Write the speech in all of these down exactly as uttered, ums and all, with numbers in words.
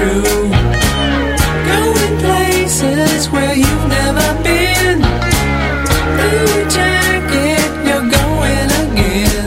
true. Going places where you've never been. Blue jacket, you're going again.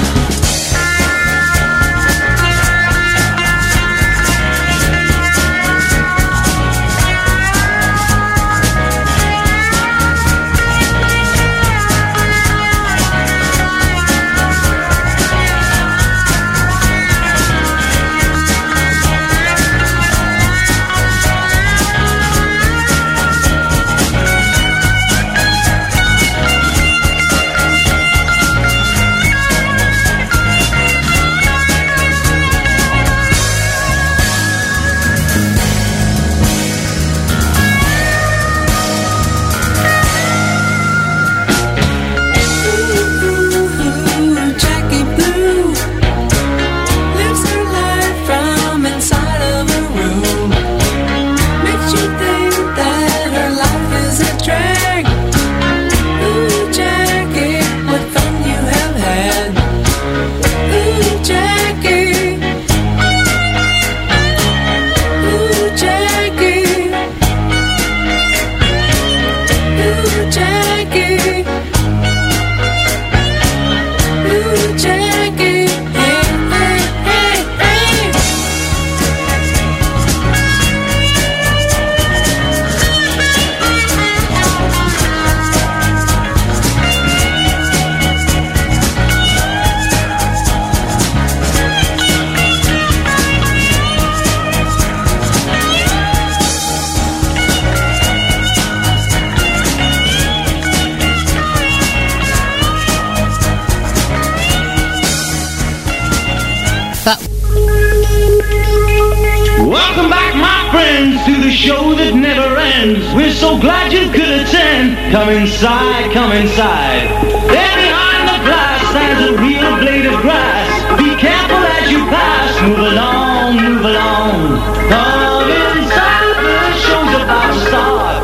Welcome back, my friends, to the show that never ends. We're so glad you could attend. Come inside, come inside. There behind the glass stands a real blade of grass. Be careful as you pass. Move along, move along. Come inside, the show's about to start.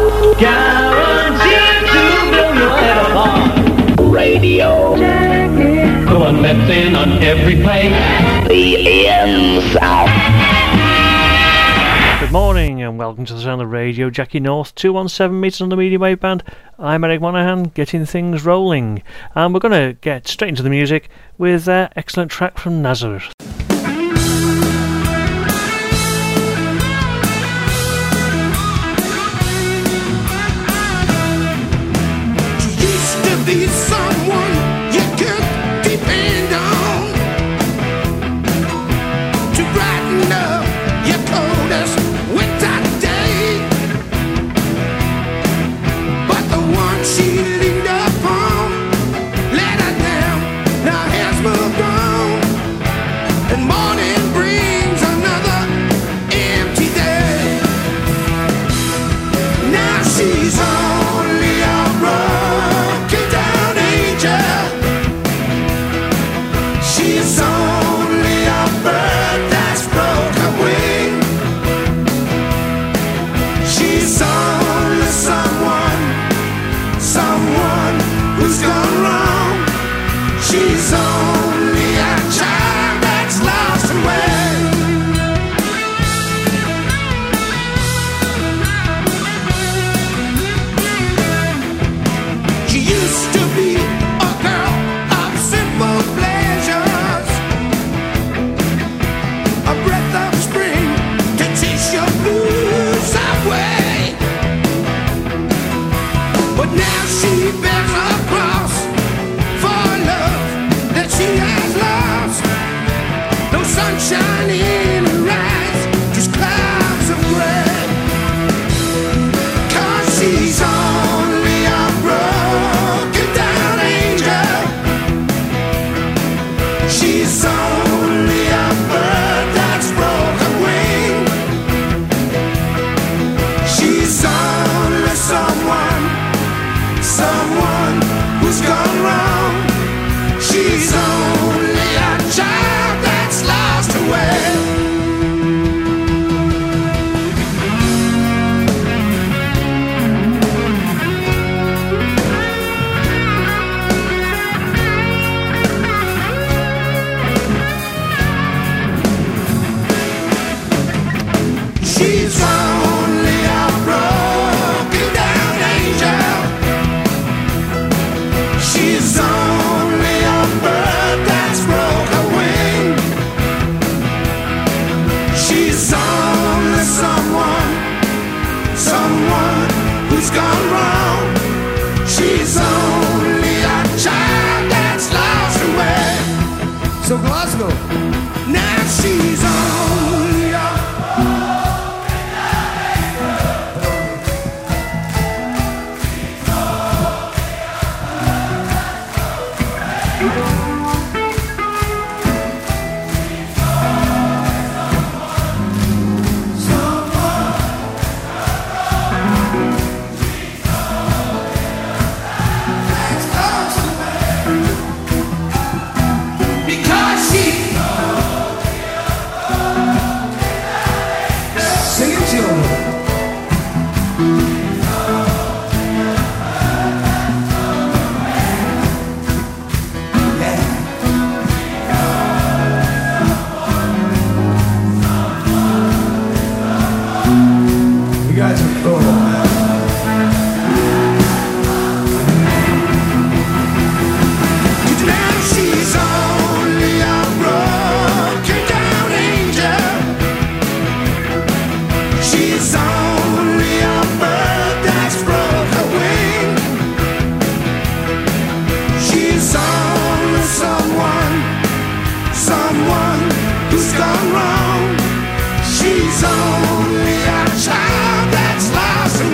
Guaranteed to blow your head apart. Radio. The one that's in on every play. The ends out. Good morning and welcome to the Sound of Radio, Jackie North, two one seven metres on the medium wave band. I'm Eric Monaghan, getting things rolling. And we're going to get straight into the music with an uh, excellent track from Nazareth. Used to be someone you could depend on to brighten up your coldest winter day, but the one she leaned upon let her down. Now has moved on. She's only a broken down angel. She's only a bird that's broke a wing. She's only someone, someone who's gone wrong. She's only a child that's lost her way. So Glasgow, now she's only a who's gone wrong. She's only a child that's lost.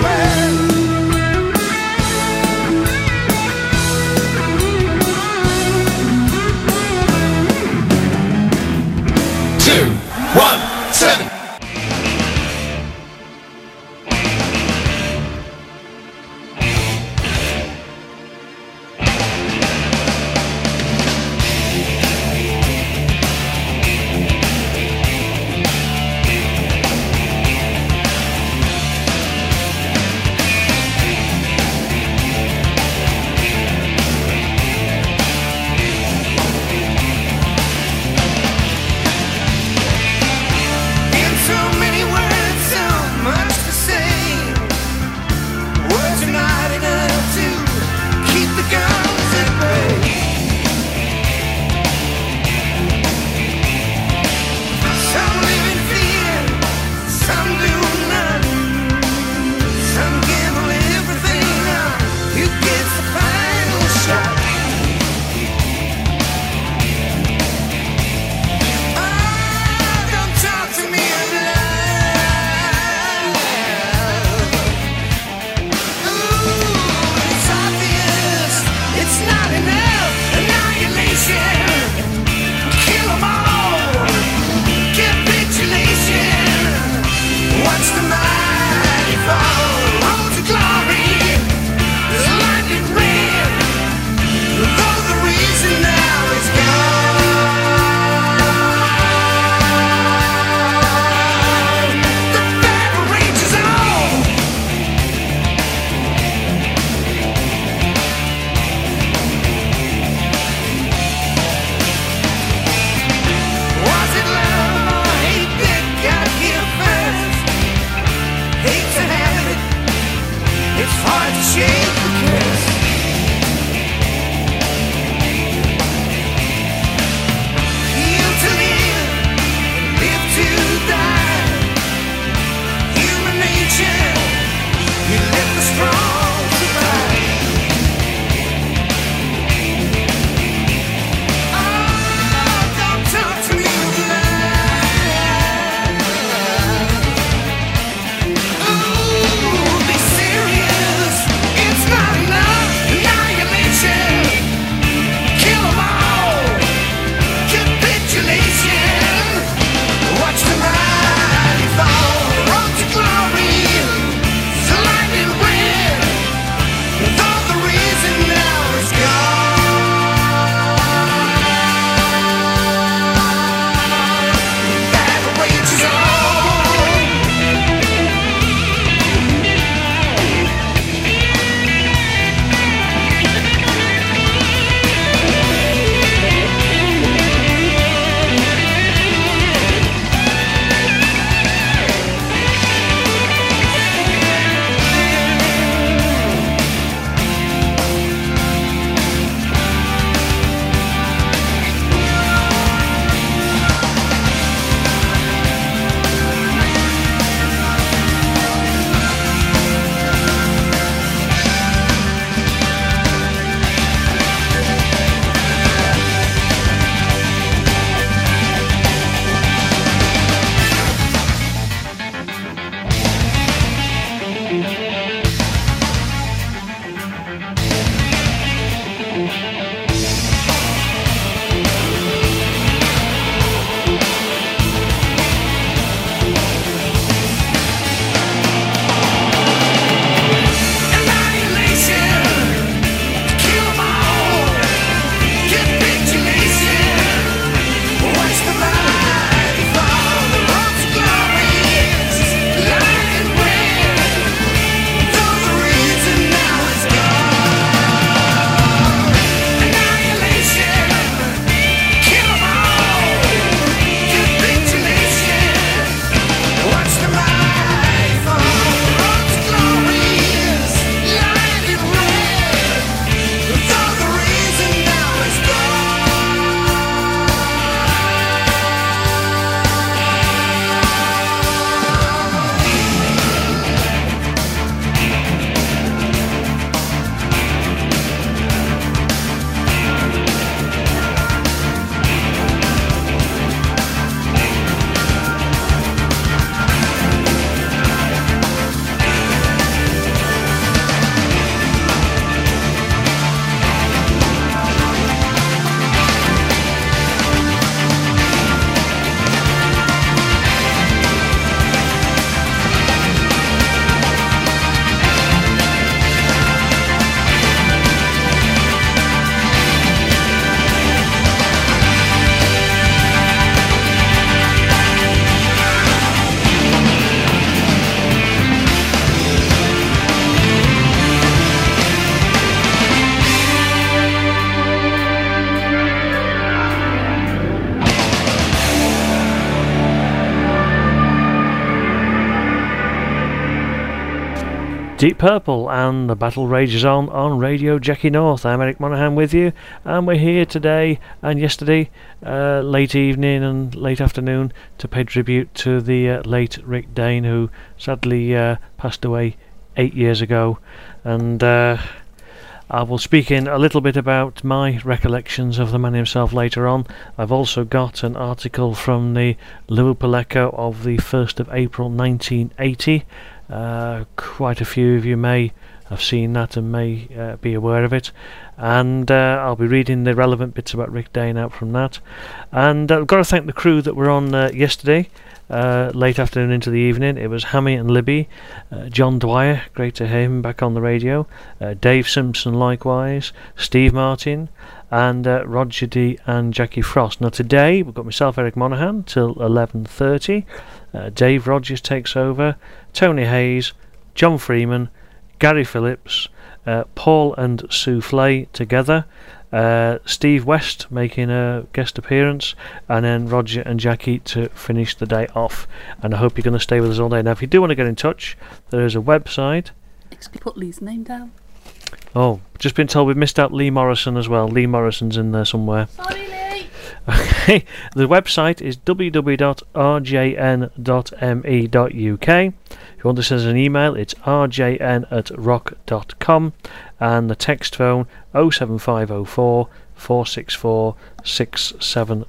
Deep Purple and The Battle Rages On on Radio Jackie North. I'm Eric Monaghan with you, and we're here today and yesterday, uh, late evening and late afternoon, to pay tribute to the uh, late Rick Dane, who sadly uh, passed away eight years ago. And uh, I will speak in a little bit about my recollections of the man himself later on. I've also got an article from the Liverpool Echo of the first of April nineteen eighty. Uh, quite a few of you may have seen that and may uh, be aware of it, and uh, I'll be reading the relevant bits about Rick Dane out from that. And uh, I've got to thank the crew that were on uh, yesterday, uh, late afternoon into the evening. It was Hammy and Libby, uh, John Dwyer, great to hear him back on the radio, uh, Dave Simpson likewise, Steve Martin, and uh, Roger D and Jackie Frost. Now today we've got myself, Eric Monaghan, till eleven thirty. uh, Dave Rogers takes over, Tony Hayes, John Freeman, Gary Phillips, uh, Paul and Soufflé together, uh, Steve West making a guest appearance, and then Roger and Jackie to finish the day off. And I hope you're going to stay with us all day. Now if you do want to get in touch, there is a website. Actually put Lee's name down. Oh, just been told we've missed out Lee Morrison as well. Lee Morrison's in there somewhere. Sorry, Lee. Okay, the website is w w w dot r j n dot m e dot u k. If you want to send us an email, it's r j n at rock dot com, and the text phone oh seven five oh four, four six four, six seven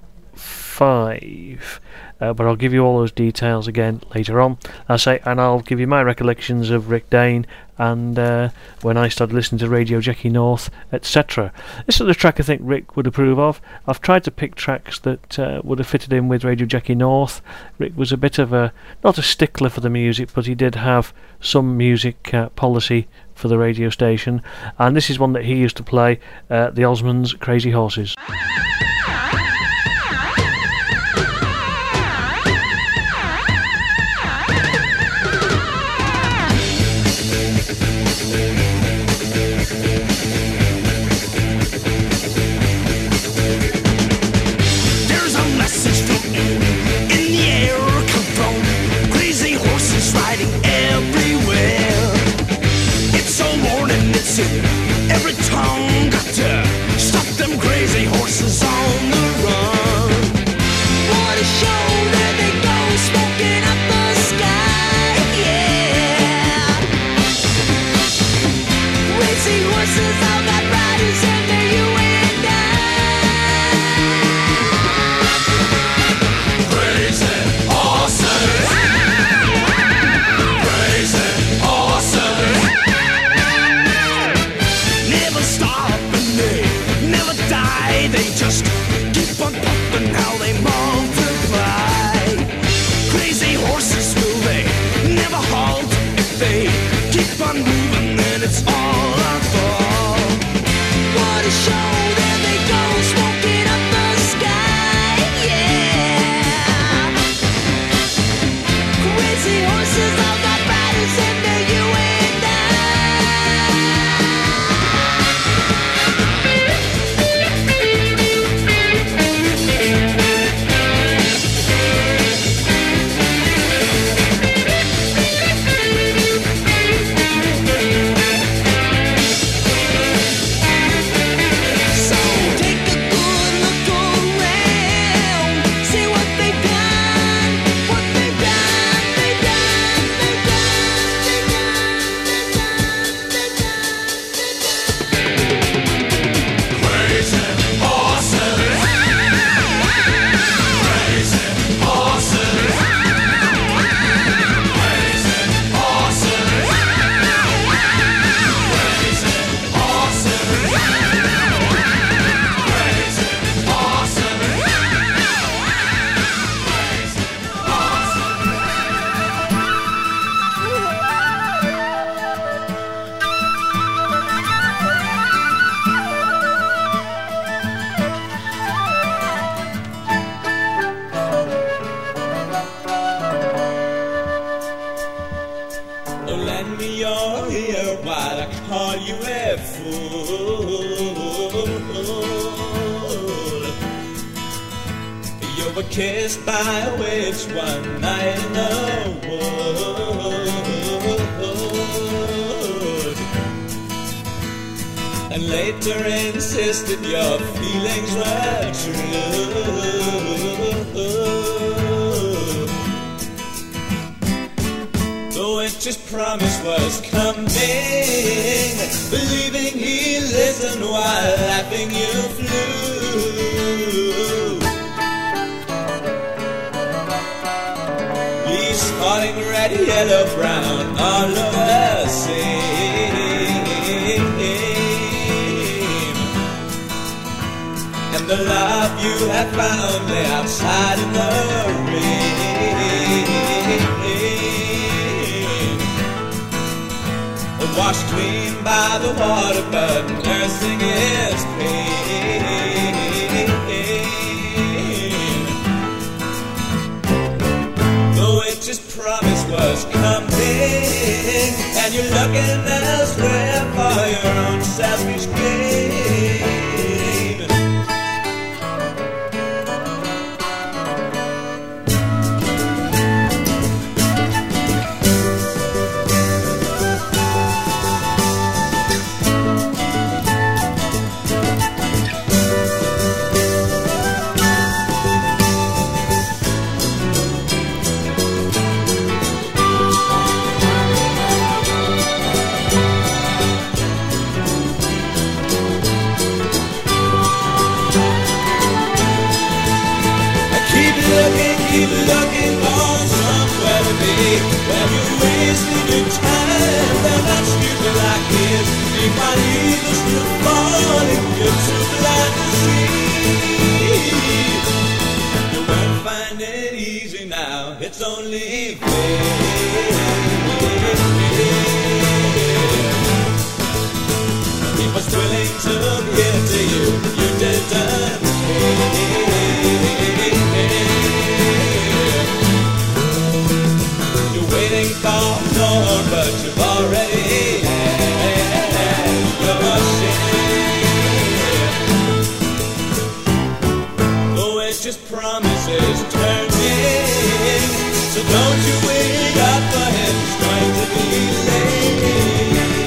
five. Uh, but I'll give you all those details again later on. I say, and I'll give you my recollections of Rick Dane and uh, when I started listening to Radio Jackie North, et cetera. This is the track I think Rick would approve of. I've tried to pick tracks that uh, would have fitted in with Radio Jackie North. Rick was a bit of a, not a stickler for the music, but he did have some music uh, policy for the radio station. And this is one that he used to play, uh, the Osmonds' Crazy Horses. Every tongue got to stop them crazy horses on the run. What a show, there they go, smoking up the sky, yeah. Crazy horses, all got riders in there, you and I. Crazy horses. Crazy horses. They just keep on pumping, how they multiply. Crazy horses, will they never halt? If they keep on moving, then it's all our fault. What a show, there they go, smoking up the sky, yeah. Crazy horses, all got riders in there, you and I. Kissed by a witch one night in the later insisted your feelings were true. The witch's promise was coming, believing he listened while laughing you flew. Leaves falling red, yellow, brown all over the same. And the love you had found lay outside in the rain, washed clean by the water, but nursing his pain. The witch's promise was coming, and you're looking elsewhere for your own selfish gain. Keep looking for somewhere to be, where you're wasting your time. They're not stupid like this. You might either still falling, you're too blind to see. You won't find it easy now, it's only fair. He was willing to give to you, you didn't pay. Waiting for more, but you've already had your share. The witch's promises turning, so don't you wait up for him, he's going to be late.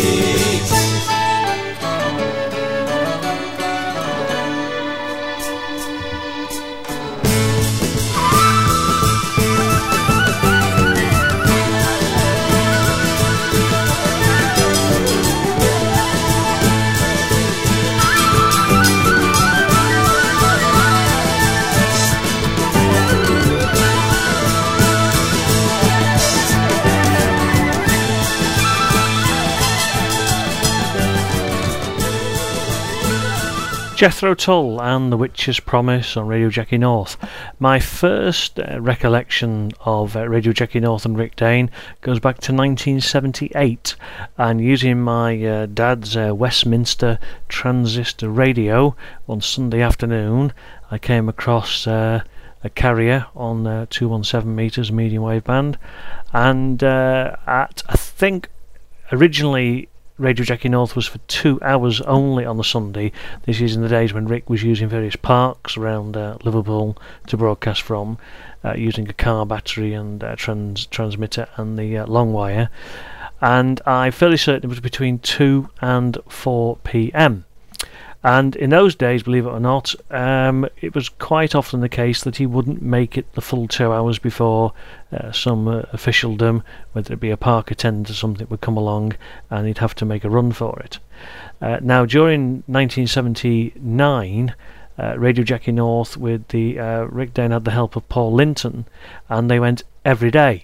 Jethro Tull and The Witch's Promise on Radio Jackie North. My first uh, recollection of uh, Radio Jackie North and Rick Dane goes back to nineteen seventy-eight, and using my uh, dad's uh, Westminster transistor radio one Sunday afternoon, I came across uh, a carrier on uh, two one seven metres medium wave band, and uh, at I think originally Radio Jackie North was for two hours only on the Sunday. This is in the days when Rick was using various parks around uh, Liverpool to broadcast from, uh, using a car battery and uh, trans transmitter and the uh, long wire. And I'm fairly certain it was between two and four p m. And in those days, believe it or not, um, it was quite often the case that he wouldn't make it the full two hours before uh, some uh, officialdom, whether it be a park attendant or something, would come along and he'd have to make a run for it. Uh, now, during nineteen seventy-nine, uh, Radio Jackie North with the uh, Rick Dane had the help of Paul Linton, and they went every day.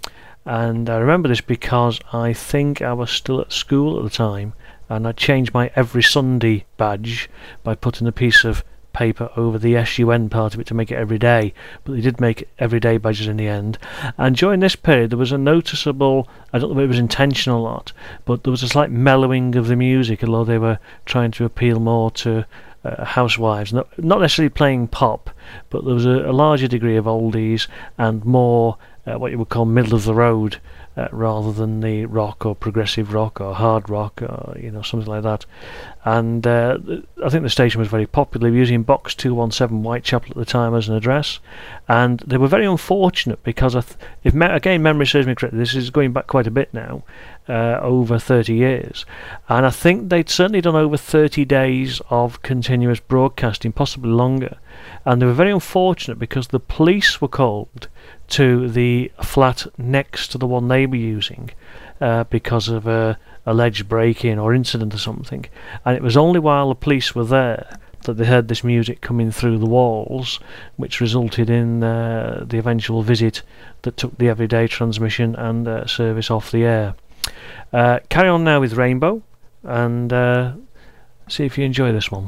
And I remember this because I think I was still at school at the time, and I changed my every Sunday badge by putting a piece of paper over the S U N part of it to make it every day, but they did make everyday badges in the end. And during this period there was a noticeable, I don't know if it was intentional or not, but there was a slight mellowing of the music, although they were trying to appeal more to uh, housewives, not, not necessarily playing pop, but there was a, a larger degree of oldies and more uh, what you would call middle of the road uh, rather than the rock or progressive rock or hard rock or you know something like that. And uh, I think the station was very popular, using Box two one seven Whitechapel at the time as an address, and they were very unfortunate because I th- if me- again memory serves me correctly, this is going back quite a bit now, uh, over thirty years, and I think they'd certainly done over thirty days of continuous broadcasting, possibly longer, and they were very unfortunate because the police were called to the flat next to the one they were using uh, because of a alleged break-in or incident or something, and it was only while the police were there that they heard this music coming through the walls, which resulted in uh, the eventual visit that took the everyday transmission and uh, service off the air. Uh, carry on now with Rainbow, and uh, see if you enjoy this one.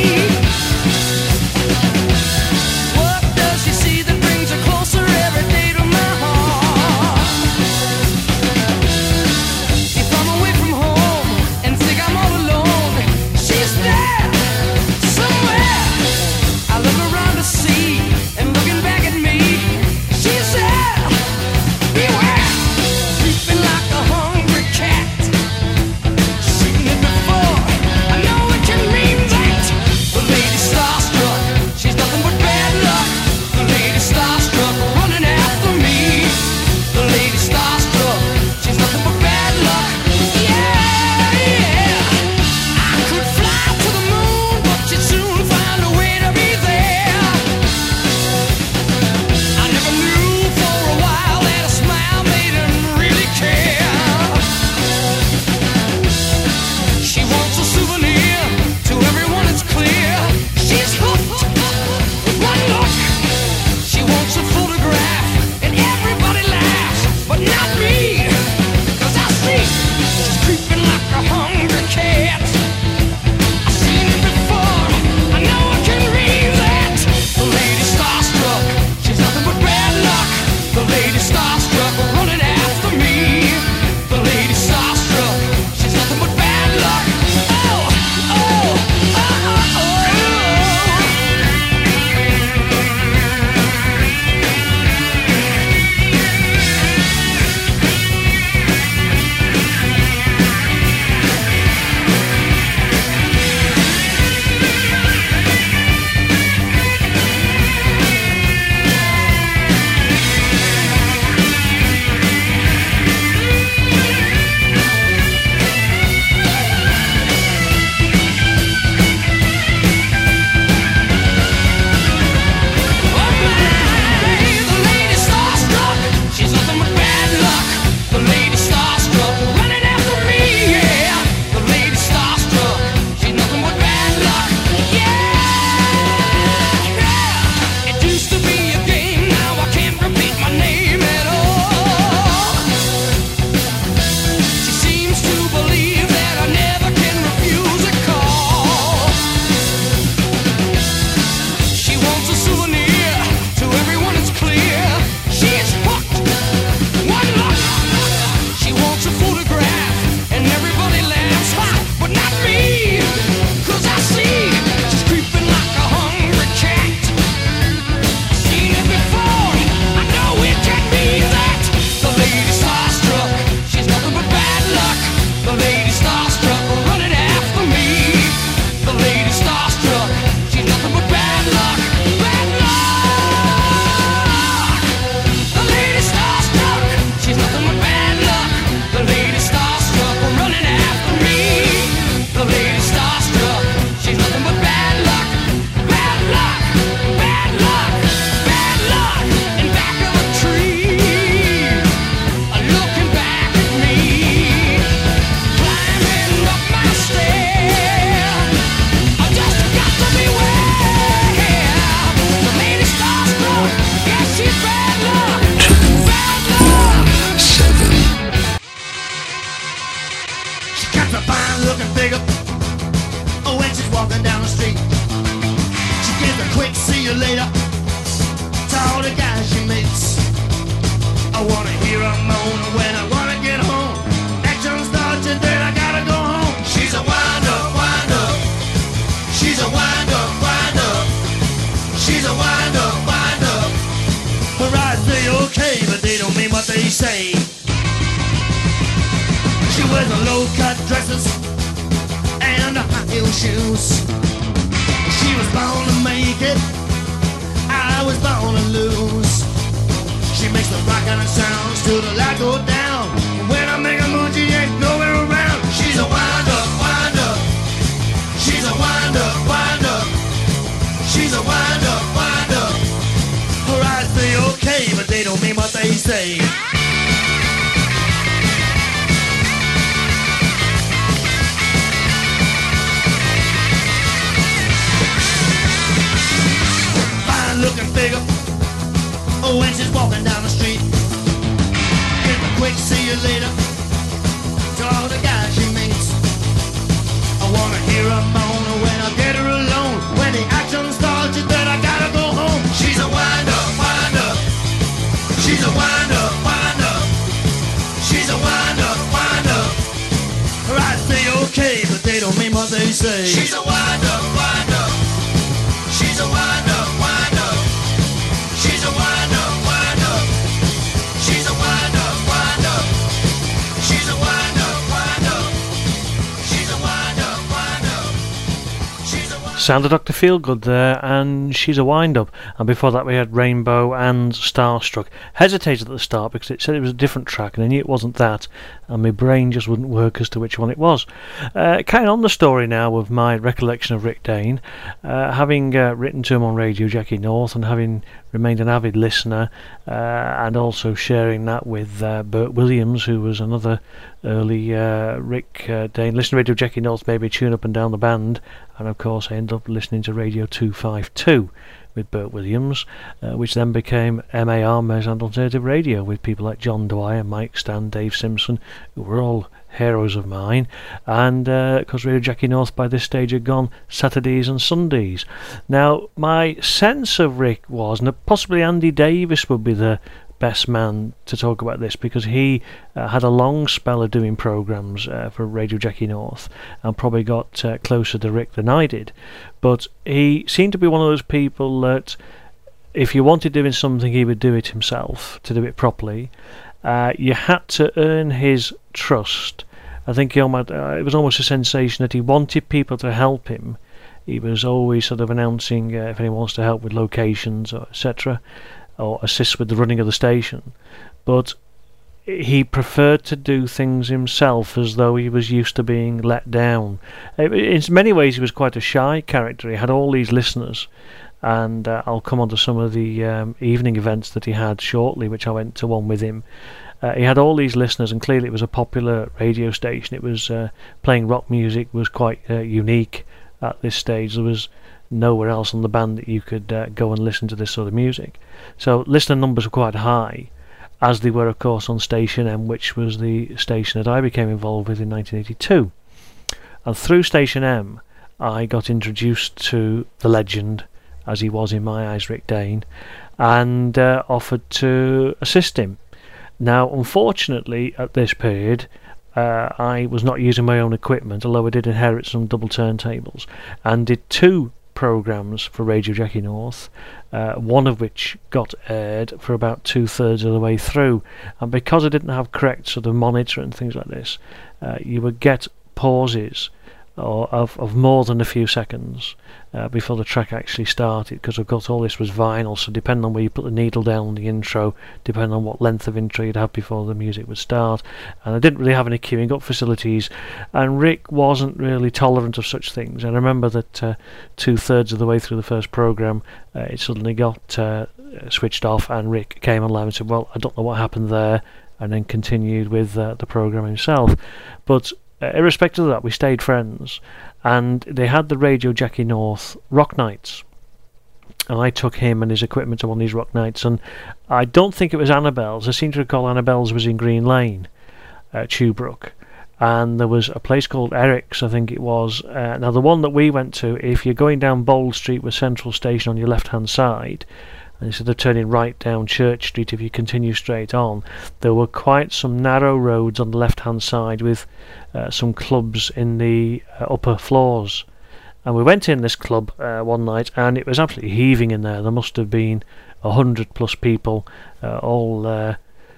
What does she see that brings her closer every day? see you later. To all the guys she meets, I wanna hear her moan when I wanna get home. Action starts and then I gotta go home. She's a wind up, wind up. She's a wind up, wind up. She's a wind up, wind up. Her eyes say okay, but they don't mean what they say. She wears a low-cut dresses and high heel shoes. She was born to make it, I was born to lose. She makes the rock and the sounds till the light go down. When I make a move, she ain't nowhere around. She's a wind up, wind up. She's a wind up, wind up. She's a wind up, wind up. Her eyes say okay, but they don't mean what they say. Looking figure, oh, when she's walking down the street. Give a quick see you later to all the guys she meets. I wanna hear her moan when I get her alone. When the action starts, you bet I gotta go home. She's a wind up, wind up. She's a wind up, wind up. She's a wind up, wind up. Her eyes say okay, but they don't mean what they say. She's a wind up, wind up. She's a wind up, wind up. She's a wind up, wind up. She's a wind up, wind up. She's a wind up, wind up. She's a wind up, wind up. She's a wind up. Sound of Doctor Feelgood there, and She's a Wind Up. And before that we had Rainbow and Starstruck. Hesitated at the start because it said it was a different track and I knew it wasn't that, and my brain just wouldn't work as to which one it was. Uh, carrying on the story now of my recollection of Rick Dane, uh, having uh, written to him on Radio Jackie North and having remained an avid listener, uh, and also sharing that with uh, Bert Williams, who was another early uh, Rick uh, Dane. Listen to Radio Jackie North, maybe tune up and down the band, and of course I ended up listening to Radio two fifty-two with Bert Williams, uh, which then became M A R, Mersand Alternative Radio, with people like John Dwyer, Mike Stan, Dave Simpson, who were all heroes of mine, and because uh, Radio Jackie North by this stage had gone Saturdays and Sundays. Now, my sense of Rick was, and possibly Andy Davis would be the best man to talk about this, because he uh, had a long spell of doing programmes uh, for Radio Jackie North and probably got uh, closer to Rick than I did, but he seemed to be one of those people that if you wanted doing something he would do it himself to do it properly. Uh, you had to earn his trust. I think he almost, uh, it was almost a sensation that he wanted people to help him. He was always sort of announcing uh, if anyone wants to help with locations or et cetera, or assist with the running of the station. But he preferred to do things himself as though he was used to being let down. In many ways he was quite a shy character. He had all these listeners, and uh, I'll come on to some of the um, evening events that he had shortly, which I went to one with him. Uh, he had all these listeners, and clearly it was a popular radio station. It was uh, playing rock music was quite uh, unique at this stage. There was nowhere else on the band that you could uh, go and listen to this sort of music. So listener numbers were quite high, as they were of course on Station M, which was the station that I became involved with in nineteen eighty-two. And through Station M I got introduced to the legend, as he was in my eyes, Rick Dane, and uh, offered to assist him. Now, unfortunately, at this period, uh, I was not using my own equipment, although I did inherit some double turntables, and did two programmes for Radio Jackie North, uh, one of which got aired for about two-thirds of the way through. And because I didn't have correct sort of monitor and things like this, uh, you would get pauses or of, of more than a few seconds uh, before the track actually started, because of course all this was vinyl, so depending on where you put the needle down on the intro, depending on what length of intro you'd have before the music would start. And I didn't really have any queuing up facilities, and Rick wasn't really tolerant of such things. And I remember that uh, two-thirds of the way through the first programme uh, it suddenly got uh, switched off, and Rick came on live and said, well, I don't know what happened there, and then continued with uh, the programme himself. But Uh, irrespective of that, we stayed friends, and they had the Radio Jackie North Rock Nights, and I took him and his equipment to one of these Rock Nights, and I don't think it was Annabelle's. I seem to recall Annabelle's was in Green Lane, uh, Tewbrook, and there was a place called Eric's, I think it was. Uh, now, the one that we went to, if you're going down Bold Street with Central Station on your left-hand side, and instead of turning right down Church Street, if you continue straight on, there were quite some narrow roads on the left-hand side with uh, some clubs in the uh, upper floors. And we went in this club uh, one night, and it was absolutely heaving in there. There must have been a hundred plus people, uh, all uh,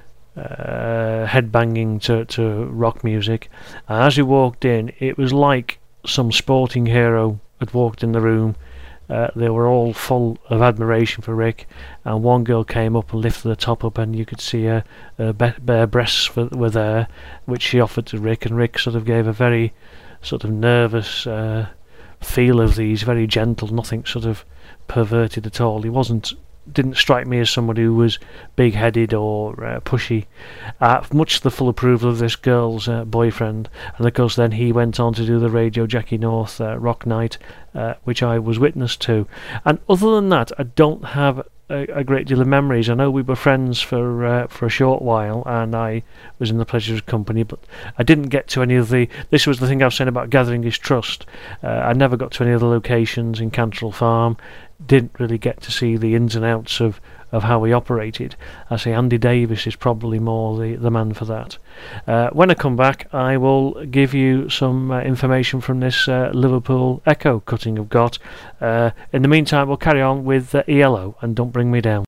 uh, headbanging to, to rock music. And as we walked in, it was like some sporting hero had walked in the room. Uh, they were all full of admiration for Rick, and one girl came up and lifted the top up, and you could see her, her bare breasts were, were there, which she offered to Rick, and Rick sort of gave a very sort of nervous uh, feel of these, very gentle, nothing sort of perverted at all. He wasn't didn't strike me as somebody who was big-headed or uh, pushy. Uh, much to the full approval of this girl's uh, boyfriend, and of course then he went on to do the Radio Jackie North uh, Rock Night, uh, which I was witness to. And other than that, I don't have a, a great deal of memories. I know we were friends for uh, for a short while, and I was in the pleasure of company, but I didn't get to any of the... This was the thing I was saying about gathering his trust. Uh, I never got to any of the locations in Cantrell Farm. Didn't really get to see the ins and outs of, of how he operated. I say Andy Davis is probably more the, the man for that. Uh, when I come back, I will give you some uh, information from this uh, Liverpool Echo cutting I've got. Uh, in the meantime, we'll carry on with uh, E L O and Don't Bring Me Down.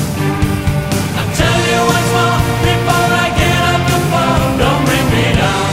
Before I get up the phone, don't bring me down.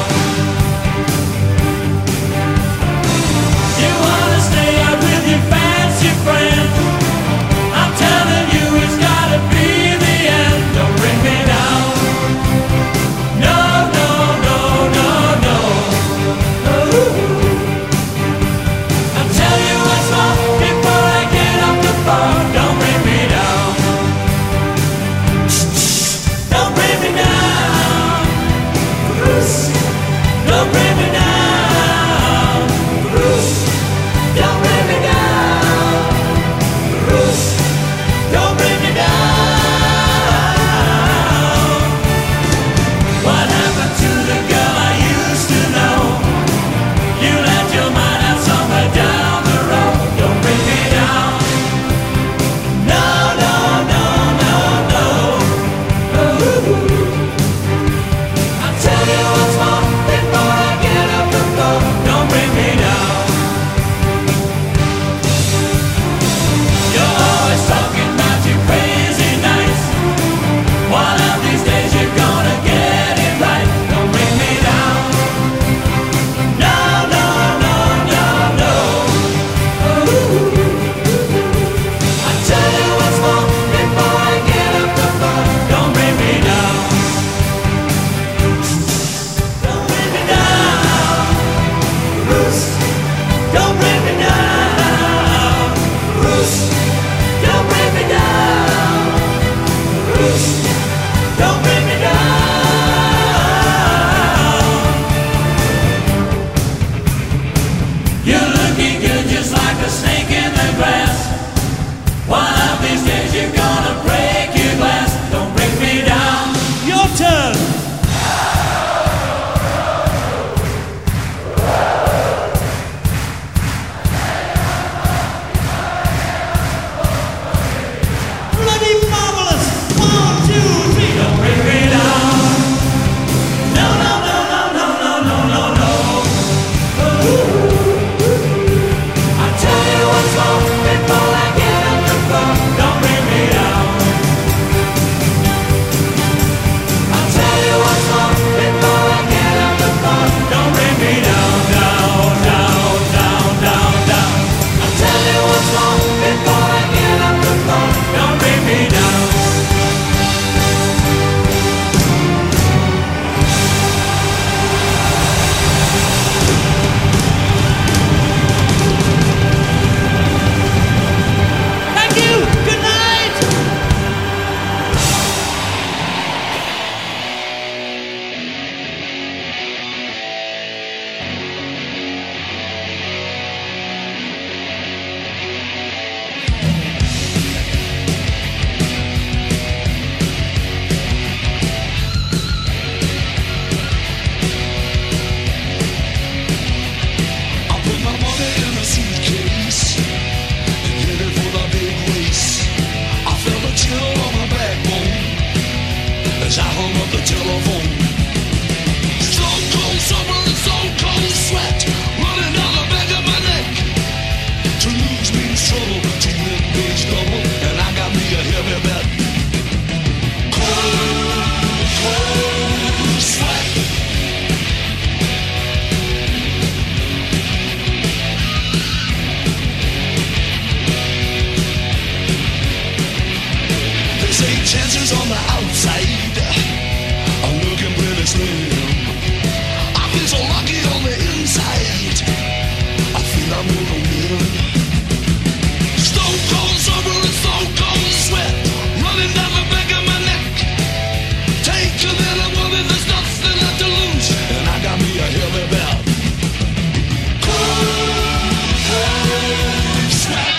as I hung up the telephone. Stone cold summer and stone cold sweat running down the back of my neck. To lose means trouble, to win means double, and I got me a heavy bet. Cold, cold sweat. They say chances on the outside are looking pretty slim. I feel so lucky on the inside. I feel I'm gonna win. Stone cold summer and stone cold sweat running down the back of my neck. Take a little woman, there's nothing left to lose, and I got me a heavy belt. Cold, cold sweat.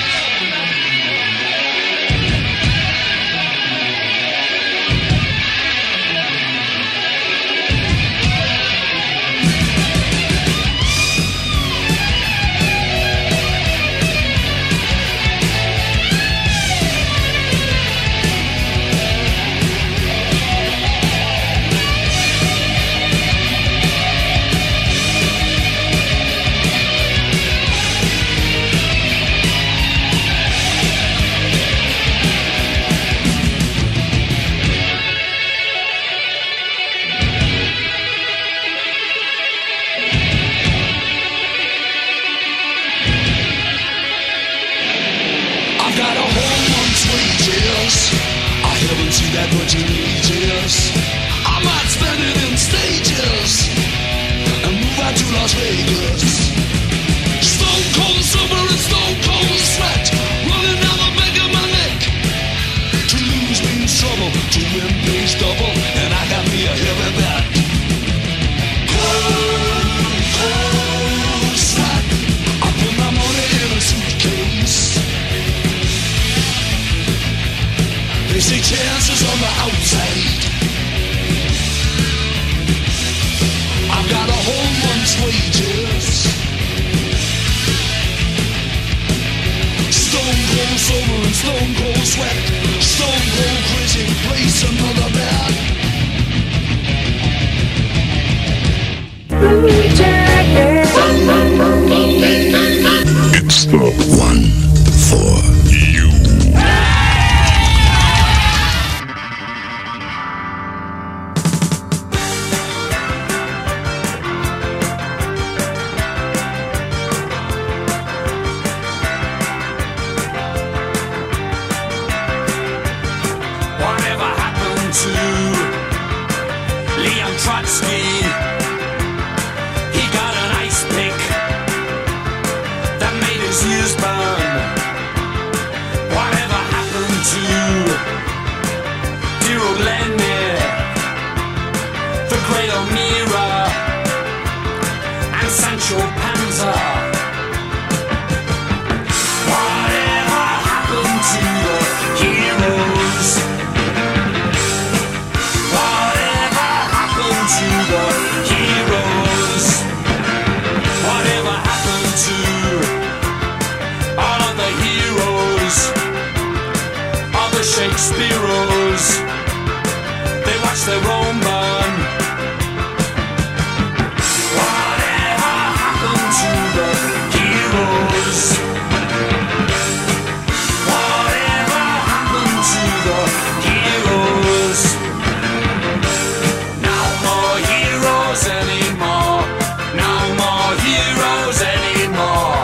I've got a whole month's wages. I haven't seen that much in ages. I might spend it in stages and move out to Las Vegas. Stone cold summer and stone cold sweat running down the back of my neck. To lose means trouble, to win pays double, and I got me a heavy bet. Cold, cold sweat. I put my money in a suitcase. They say chances on the outside. I've got a whole month's wages. Stone cold summer and stone cold sweat. Stone cold crazy, place another bet. It's the one for you. Whatever happened to Leon Trotsky? He got an ice pick that made his ears burn. Whatever happened to dear old Lenin, the great O'Meara, and Sancho Panza? Whatever happened to the heroes? Whatever happened to the heroes? Whatever happened to all of the heroes? All the Shakespeareos? They watch their own burn. Whatever happened to the heroes? Whatever happened to the heroes? No more heroes anymore. No more heroes anymore.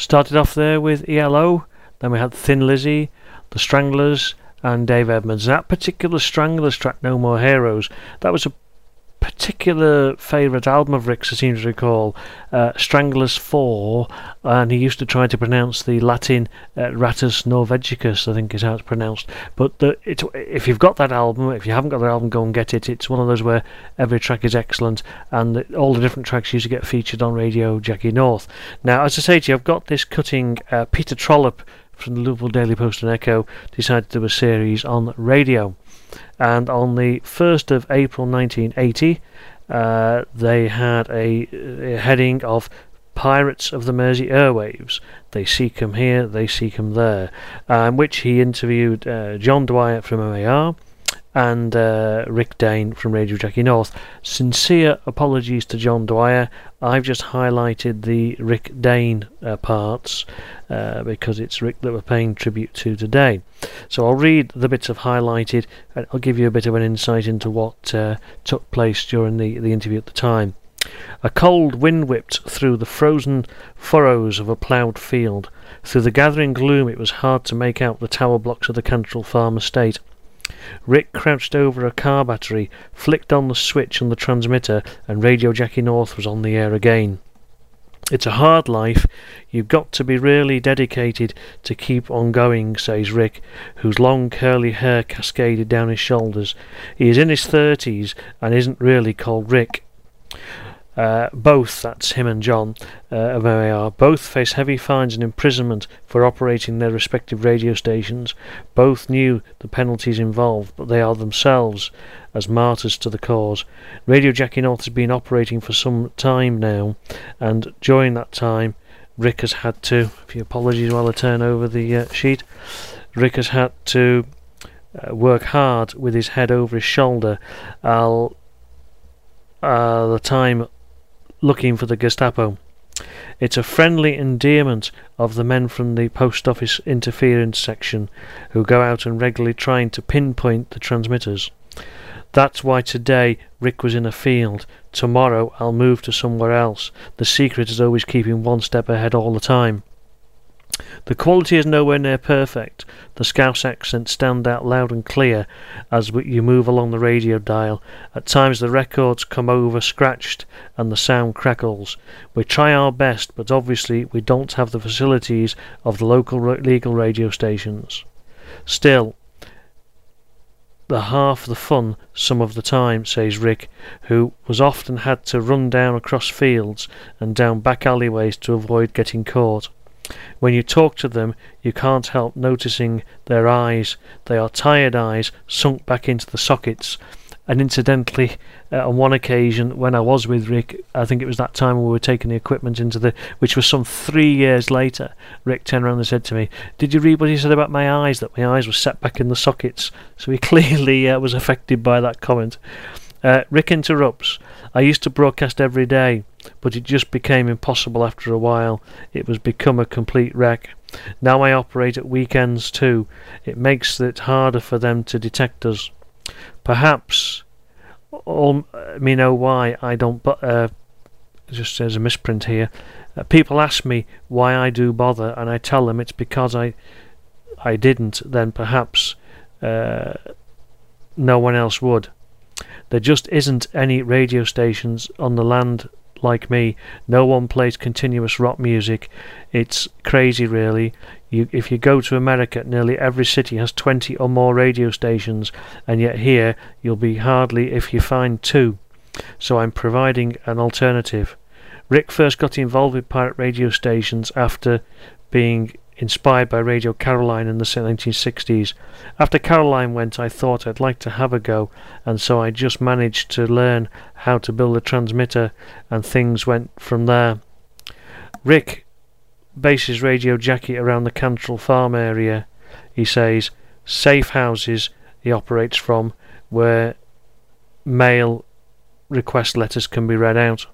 Started off there with E L O, then we had Thin Lizzy, The Stranglers, and Dave Edmunds. That particular Stranglers track, No More Heroes, that was a particular favourite album of Rick's, I seem to recall, uh, Stranglers four, and he used to try to pronounce the Latin uh, Rattus Norvegicus, I think is how it's pronounced. But the, it, if you've got that album, if you haven't got that album, go and get it. It's one of those where every track is excellent, and the, all the different tracks used to get featured on Radio Jackie North. Now, as I say to you, I've got this cutting. uh, Peter Trollope from the Liverpool Daily Post and Echo decided to do a series on radio. And on the first of April nineteen eighty, uh, they had a, a heading of Pirates of the Mersey Airwaves. They seek 'em here, they seek 'em there, um, which he interviewed uh, John Dwyer from M A R and uh, Rick Dane from Radio Jackie North. Sincere apologies to John Dwyer. I've just highlighted the Rick Dane uh, parts uh, because it's Rick that we're paying tribute to today. So I'll read the bits I've highlighted and I'll give you a bit of an insight into what uh, took place during the, the interview at the time. A cold wind whipped through the frozen furrows of a ploughed field. Through the gathering gloom it was hard to make out the tower blocks of the Cantrell Farm estate. Rick crouched over a car battery, flicked on the switch on the transmitter, and Radio Jackie North was on the air again. It's a hard life. You've got to be really dedicated to keep on going, says Rick, whose long curly hair cascaded down his shoulders. He is in his thirties and isn't really called Rick. Uh, both, that's him and John uh, of M A R, both face heavy fines and imprisonment for operating their respective radio stations. Both knew the penalties involved, but they are themselves as martyrs to the cause. Radio Jackie North has been operating for some time now, and during that time Rick has had to, a few apologies while I turn over the uh, sheet, Rick has had to uh, work hard with his head over his shoulder all uh, the time looking for the Gestapo. It's a friendly endearment of the men from the post office interference section who go out and regularly trying to pinpoint the transmitters. That's why today Rick was in a field. Tomorrow I'll move to somewhere else. The secret is always keeping one step ahead all the time. The quality is nowhere near perfect. The Scouse accents stand out loud and clear as you move along the radio dial. At times the records come over scratched and the sound crackles. We try our best, but obviously we don't have the facilities of the local legal radio stations. Still, the half the fun some of the time, says Rick, who was often had to run down across fields and down back alleyways to avoid getting caught. When you talk to them, you can't help noticing their eyes. They are tired eyes, sunk back into the sockets. And incidentally, uh, on one occasion when I was with Rick, I think it was that time when we were taking the equipment into the, which was some three years later, Rick turned around and said to me, "Did you read what he said about my eyes, that my eyes were set back in the sockets?" So he clearly uh, was affected by that comment. Uh, Rick interrupts. I used to broadcast every day, but it just became impossible after a while. It was become a complete wreck. Now I operate at weekends too. It makes it harder for them to detect us. Perhaps all me know why I don't, but uh, just there's a misprint here. Uh, people ask me why I do bother, and I tell them it's because I I didn't, then perhaps uh, no one else would. There just isn't any radio stations on the land like me. No one plays continuous rock music. It's crazy, really. You, if you go to America, nearly every city has twenty or more radio stations, and yet here you'll be hardly if you find two. So I'm providing an alternative. Rick first got involved with pirate radio stations after being inspired by Radio Caroline in the nineteen sixties. After Caroline went, I thought I'd like to have a go, and so I just managed to learn how to build a transmitter, and things went from there. Rick bases Radio Jackie around the Cantrell Farm area. He says safe houses he operates from, where mail request letters can be read out.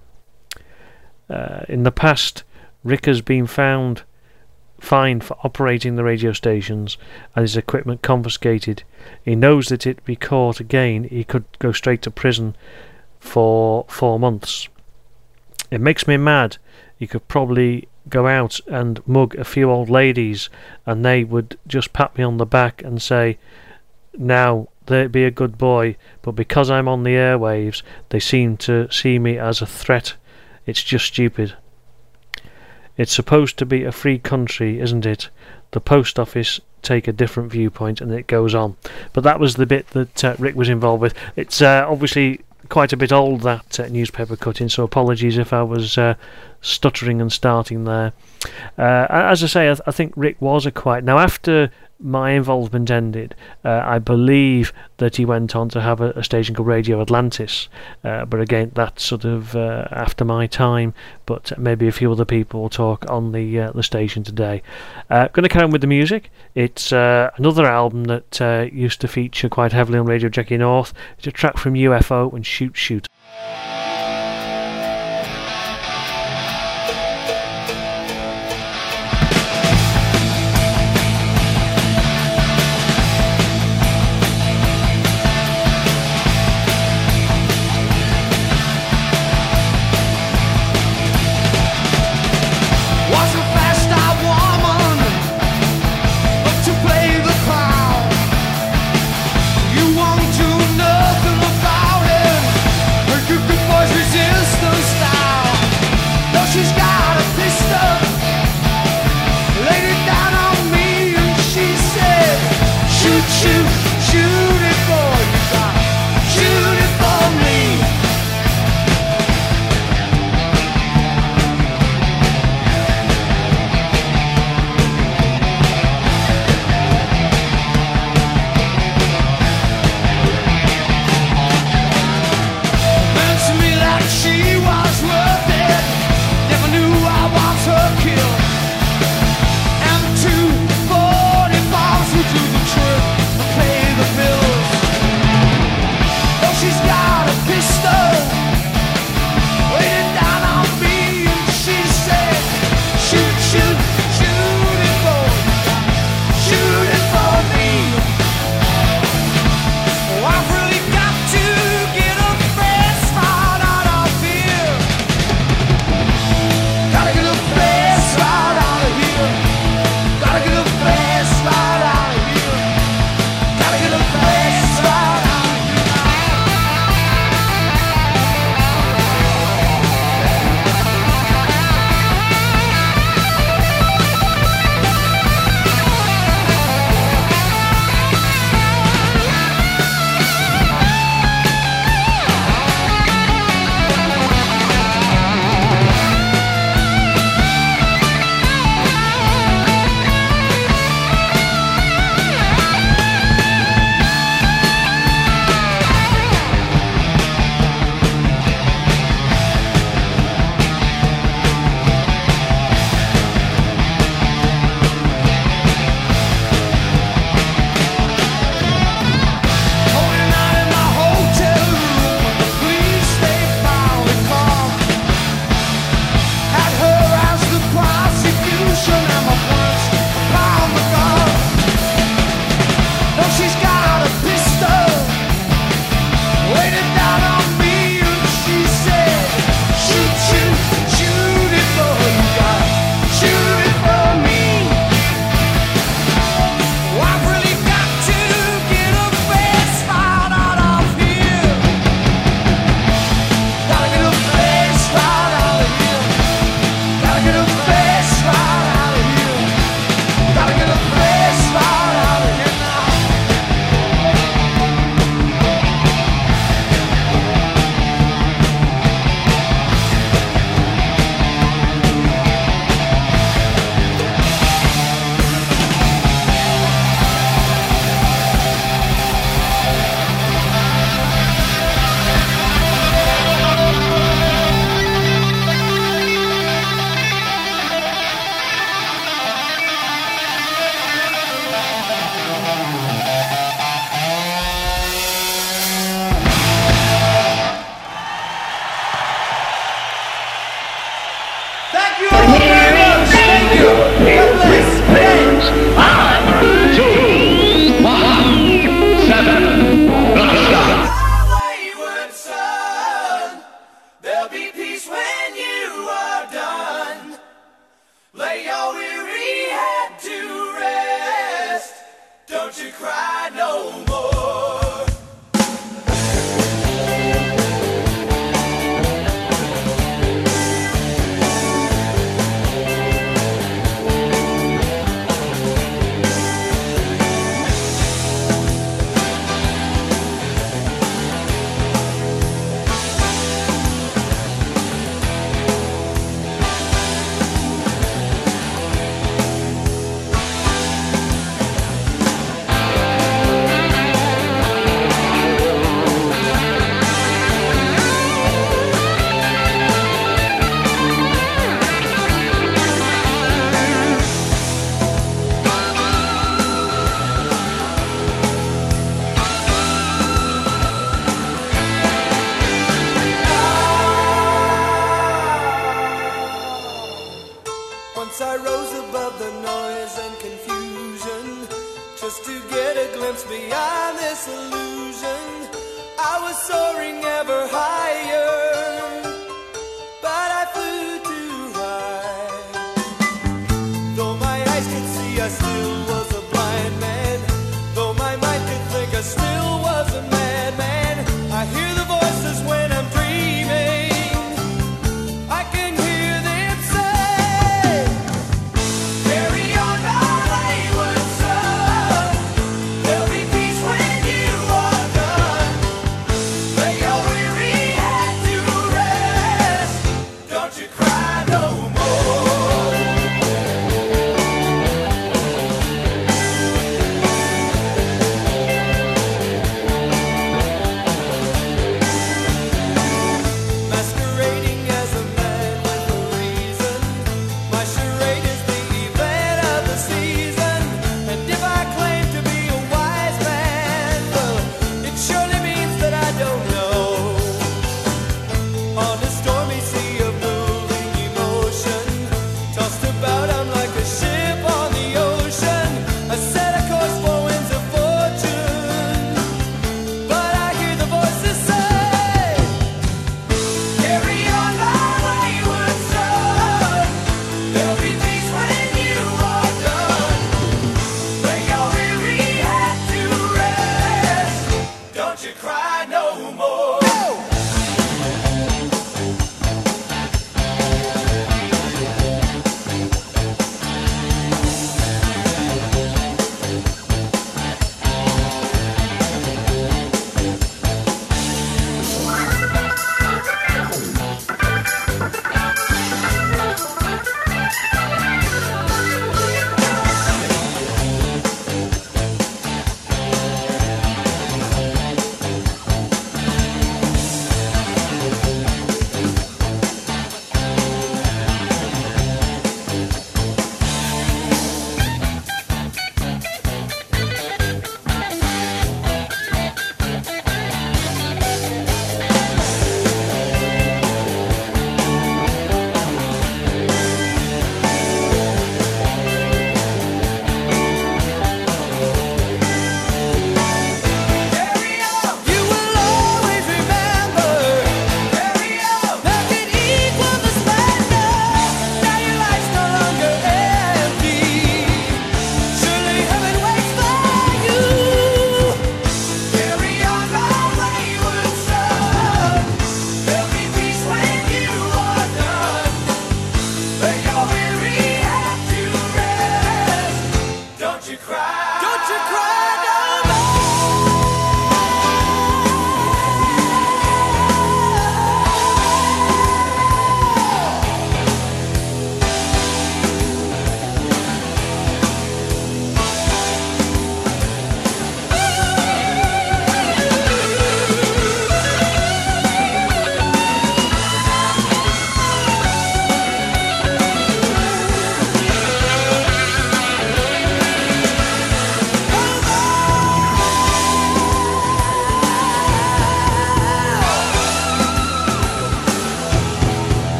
Uh, in the past, Rick has been found fined for operating the radio stations and his equipment confiscated. He knows that if be caught again, he could go straight to prison for four months. It makes me mad. You could probably go out and mug a few old ladies, and they would just pat me on the back and say, now, be a good boy, but because I'm on the airwaves, they seem to see me as a threat. It's just stupid. It's supposed to be a free country, isn't it? The post office take a different viewpoint, and it goes on. But that was the bit that uh, Rick was involved with. It's uh, obviously quite a bit old, that uh, newspaper cutting, so apologies if I was uh, stuttering and starting there. Uh, as I say, I, th- I think Rick was a quiet... Now, after my involvement ended, uh, I believe that he went on to have a, a station called Radio Atlantis, uh, but again, that's sort of uh, after my time, but maybe a few other people will talk on the uh, the station today. Uh, going to carry on with the music. It's uh, another album that uh, used to feature quite heavily on Radio Jackie North. It's a track from U F O and Shoot Shoot.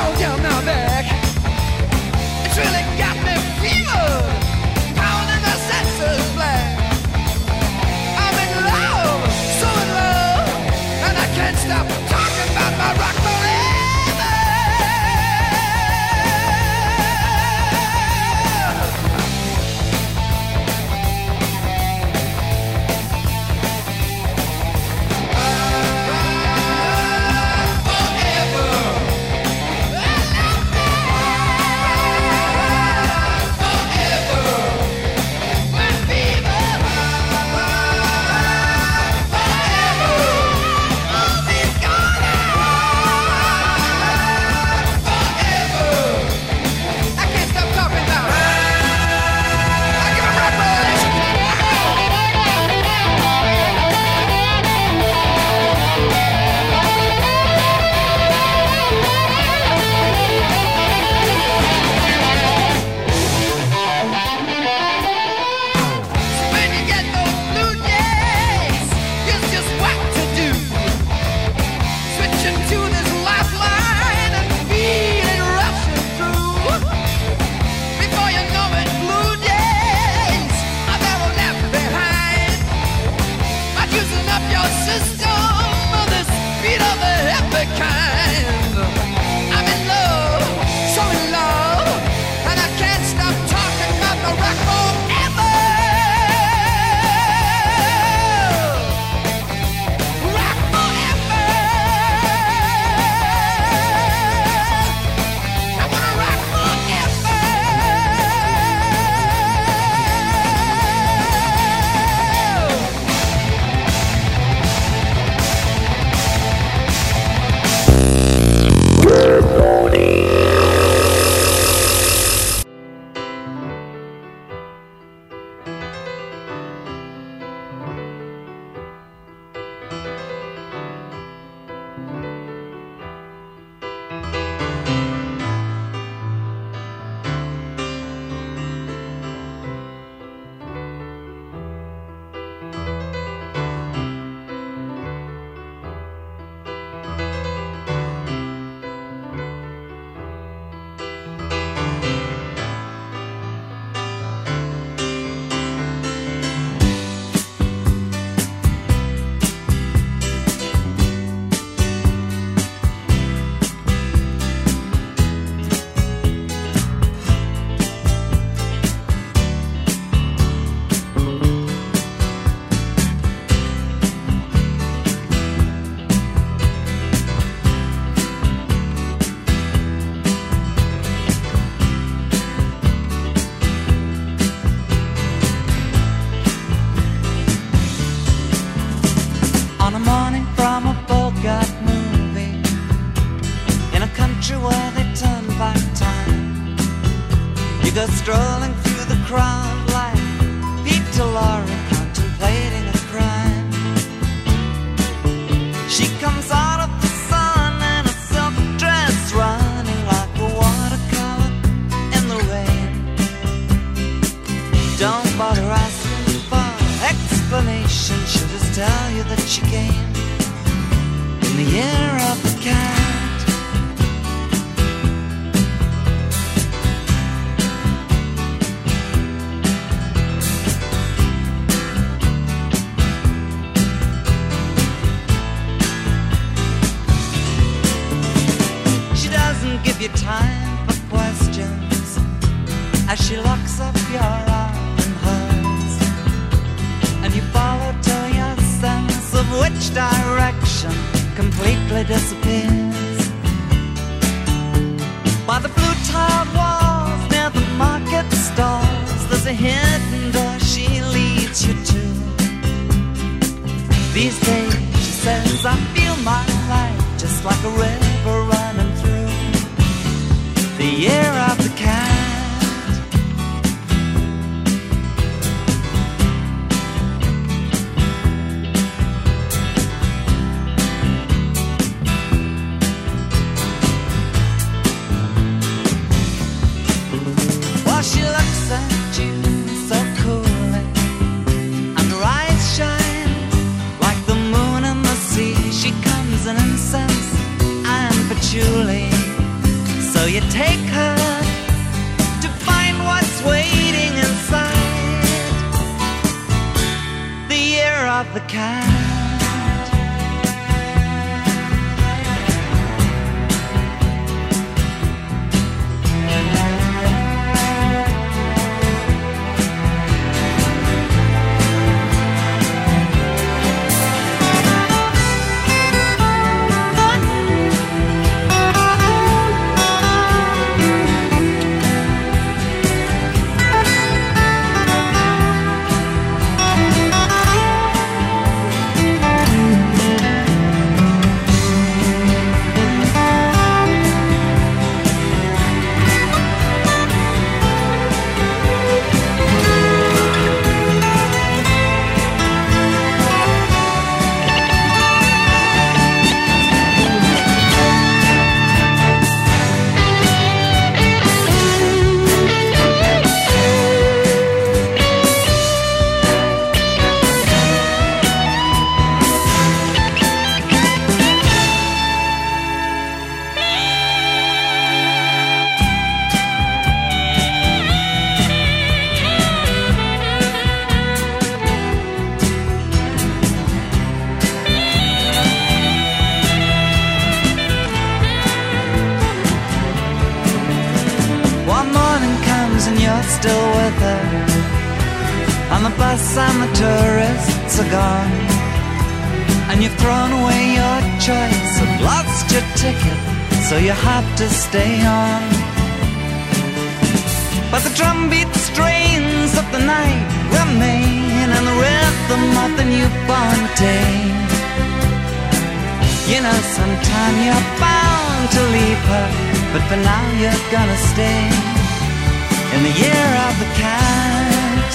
all down my back. It's really got me fever, pounding the senses black. I'm in love, so in love, and I can't stop talking about my rock forever. You go strolling through the crowd like Pete Laurie contemplating a crime. She comes out of the sun in a silk dress, running like a watercolor in the rain. Don't bother asking for explanation, she'll just tell you that she came in the year of the cat. Give you time for questions as she locks up your arm in hers, and you follow till your sense of which direction completely disappears. By the blue tiled walls near the market stalls, there's a hidden door she leads you to. These days, she says, I feel my life just like a river running through the year of the cat. While she looks at you so coolly, and her eyes shine like the moon in the sea. She comes in incense you take her to find what's waiting inside the year of the cat. Still with her on the bus and the tourists are gone, and you've thrown away your choice and lost your ticket, so you have to stay on. But the drumbeat strains of the night remain, and the rhythm of the newborn day. You know sometime you're bound to leave her, but for now you're gonna stay in the year of the cat.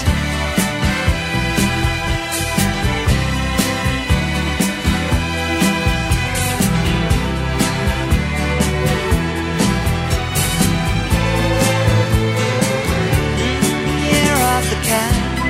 Year of the cat.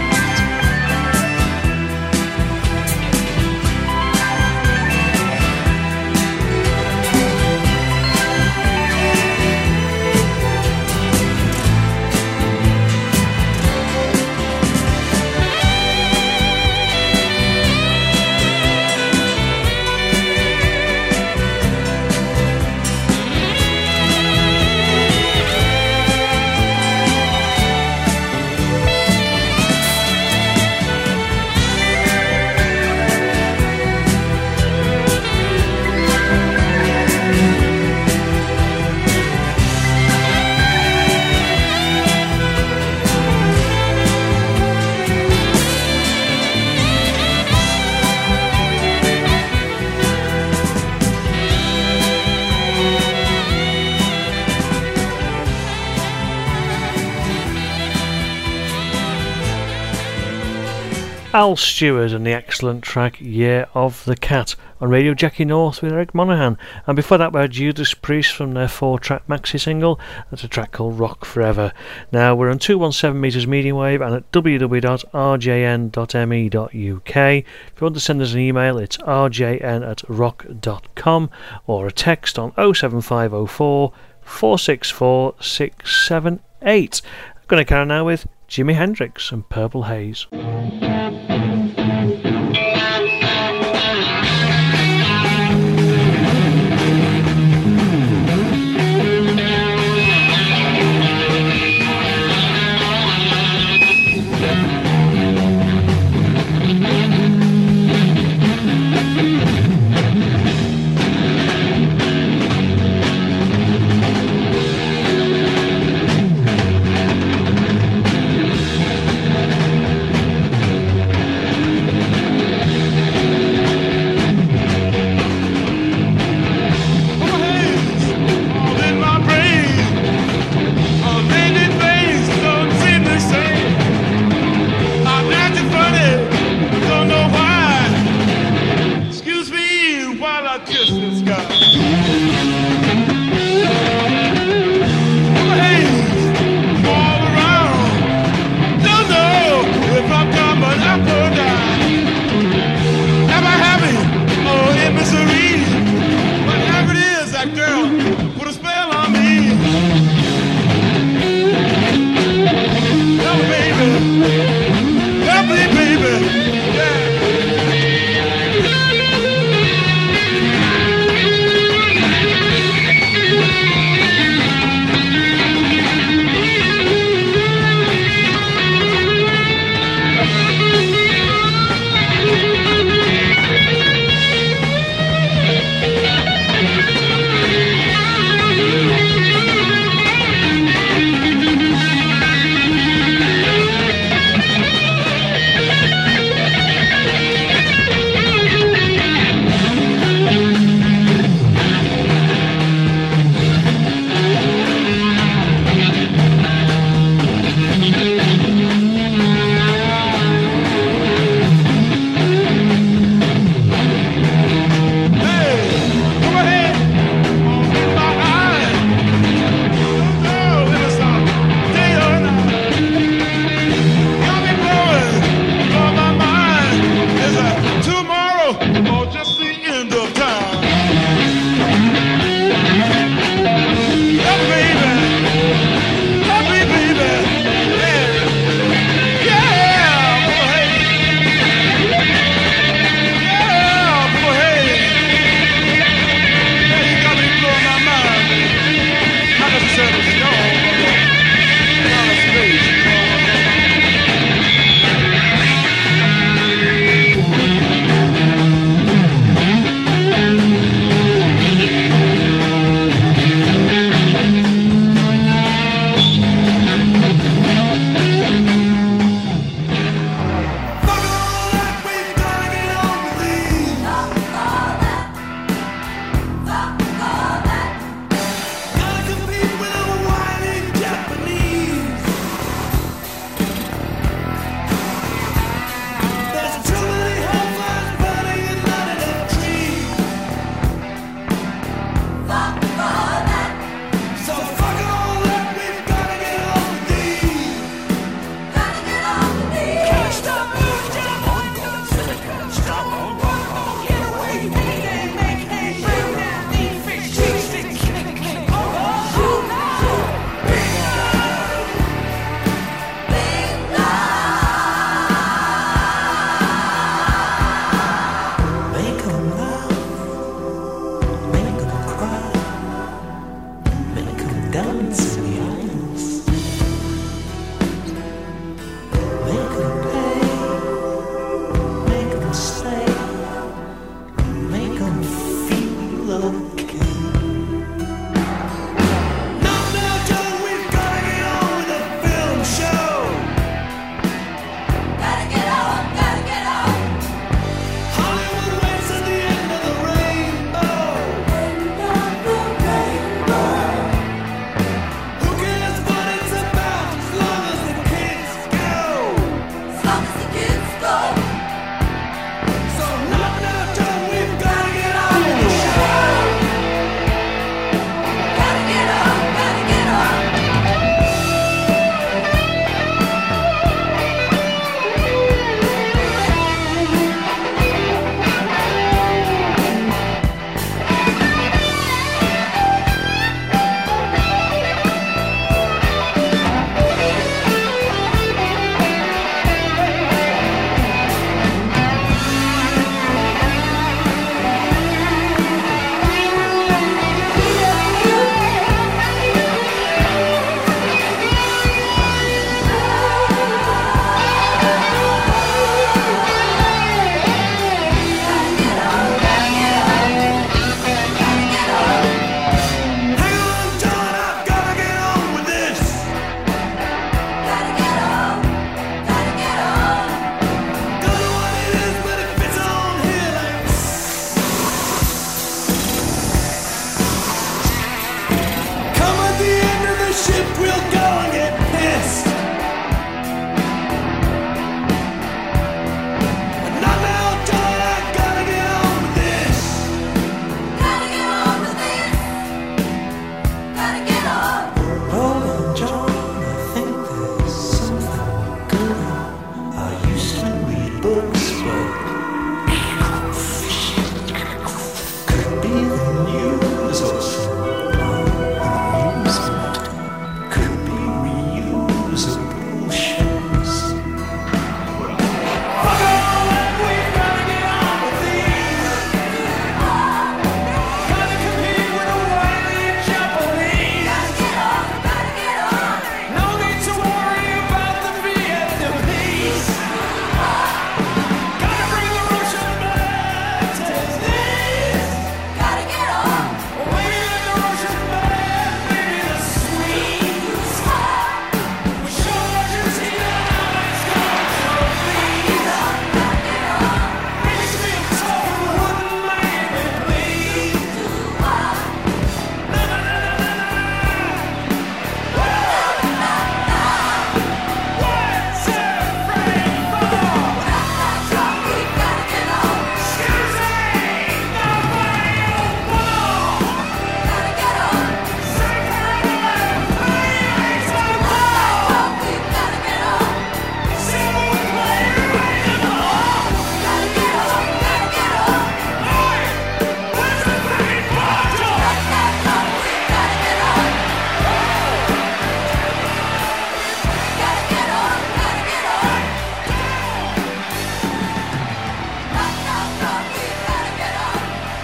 Al Stewart and the excellent track Year of the Cat on Radio Jackie North with Eric Monaghan. And before that we had Judas Priest from their four track maxi single. That's a track called Rock Forever. Now we're on two one seven metres medium wave and at w w w dot r j n dot m e dot u k. If you want to send us an email it's r j n at rock dot com or a text on oh seven five oh four four six four six seven eight. I'm going to carry on now with Jimi Hendrix and Purple Haze. dance in the eyes. Make them pay, make them stay, make them feel okay. Now, now, John, we've gotta get on with the film show. Gotta get on, gotta get on. Hollywood waits at the end of the rainbow. End of the rainbow. Who cares what it's about as long as the kids go? As long as the kids go. So now, now, John, we've gotta get on with the show. Gotta get on, gotta get on. Hang on, John, I've gotta get on with this. Gotta get on, gotta get on. Don't know what it is, but it fits on here like come at the end of the ship, we'll go and get pissed. But not now, John, I gotta get on with this. Gotta get on with this. Gotta get on. Hold on, John, I think there's something good. I used to read books, but could be the news or some amusement. Could be reusable shows. Fuck all that, we've gotta get on with these. Gotta compete with the wily Japanese. Gotta get on, gotta get on. No need to worry about the Vietnamese. Gotta bring the Russian back to this. Gotta get on. Maybe the Russian back, maybe the Swedes. We show Argentina how it's going to be. Makes me tough and wouldn't make me bleed. Na na na na na na. What's it afraid for? We gotta get on. Excuse me, nobody will know. Gotta get on. Say goodbye, please, my love. We gotta get on. Say we'll play right in the hall. Gotta get on, gotta get on. Hey, what's the thing for, Joe? We gotta get on. Gotta get on, gotta get on. Knock, knock, knock, we gotta get on.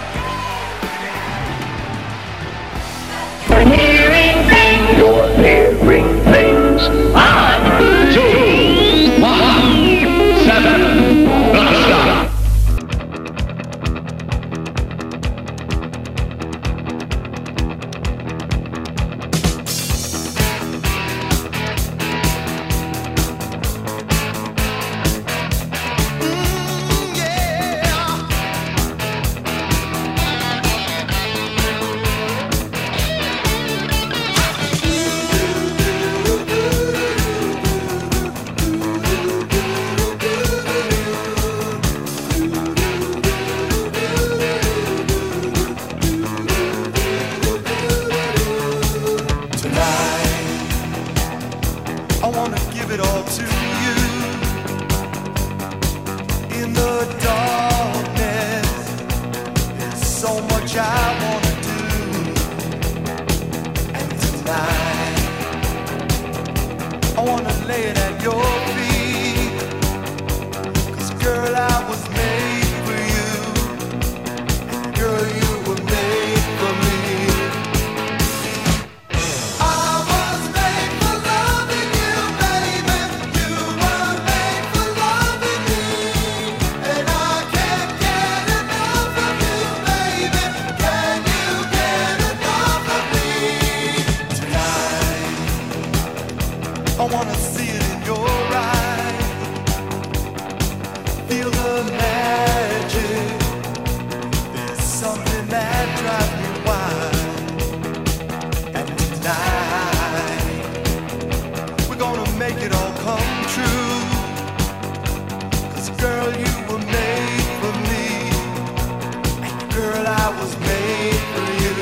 You're hearing things. You're hearing things. One, two, one, seven, blast off. Tonight, I wanna give it all to you. In the darkness, there's so much I wanna do. And tonight, I wanna lay it at your feet. 'Cause girl, I was made for you. And girl, you were made for me. I I wanna see it in your eyes. Feel the magic. There's something that drives me wild. And tonight we're gonna make it all come true. 'Cause girl, you were made for me. And girl, I was made for you.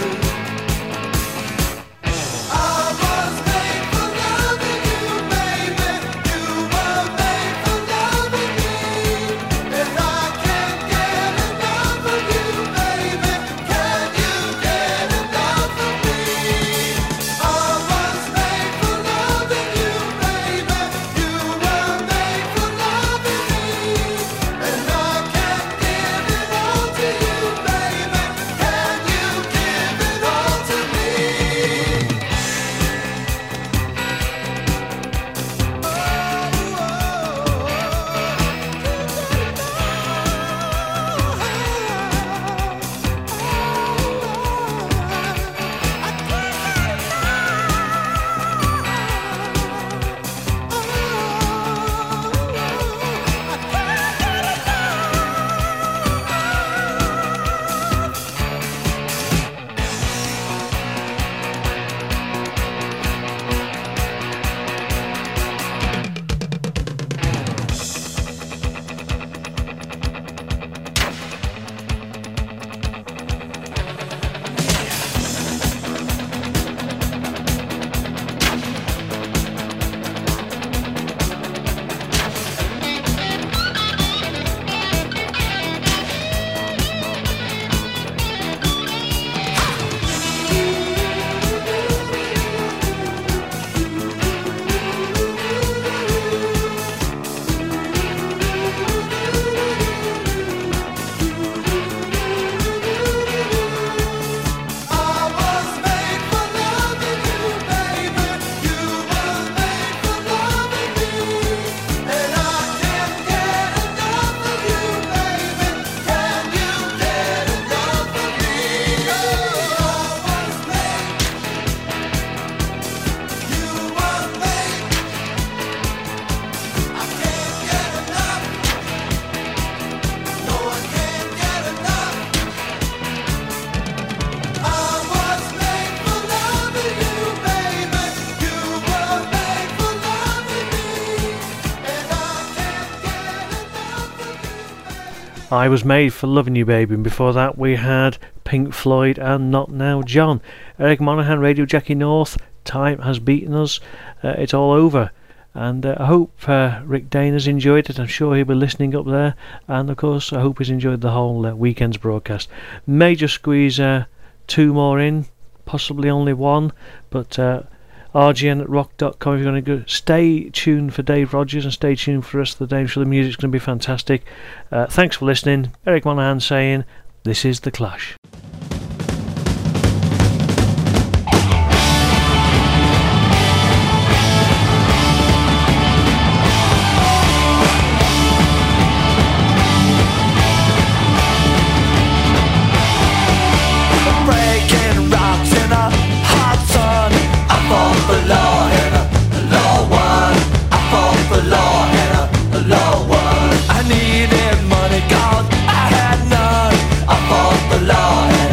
I Was Made for Loving You Baby, and before that we had Pink Floyd and Not Now John. Eric Monahan, Radio Jackie North. Time has beaten us. Uh, it's all over, and uh, I hope uh, Rick Dane has enjoyed it. I'm sure he'll be listening up there, and of course I hope he's enjoyed the whole uh, weekend's broadcast. May just squeeze uh, two more in, possibly only one, but uh, R G N at rock dot com if you're going to go. Stay tuned for Dave Rogers and stay tuned for the rest of the day. I'm sure the music's going to be fantastic. Uh, thanks for listening. Eric Monahan saying, this is The Clash. Breaking rocks in a hot sun. I fall for law and a low one. I fall for law and a low one. I needed money 'cause I had none. I fall for law and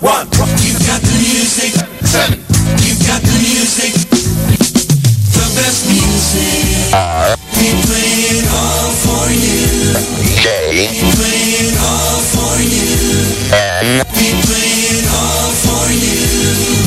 One, you got the music. Seven, you got the music. The best music. We play it all for you. J. We play it all for you. N. We play it all for you.